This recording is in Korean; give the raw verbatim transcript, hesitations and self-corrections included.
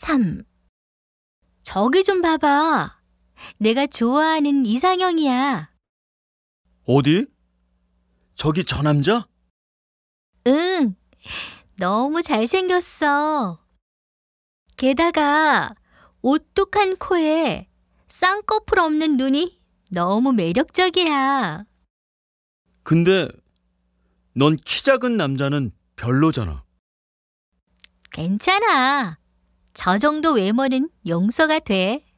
삼. 저기 좀 봐봐. 내가 좋아하는 이상형이야. 어디? 저기 저 남자? 응, 너무 잘생겼어. 게다가 오똑한 코에 쌍꺼풀 없는 눈이 너무 매력적이야. 근데 넌 키 작은 남자는 별로잖아. 괜찮아. 저 정도 외모는 용서가 돼.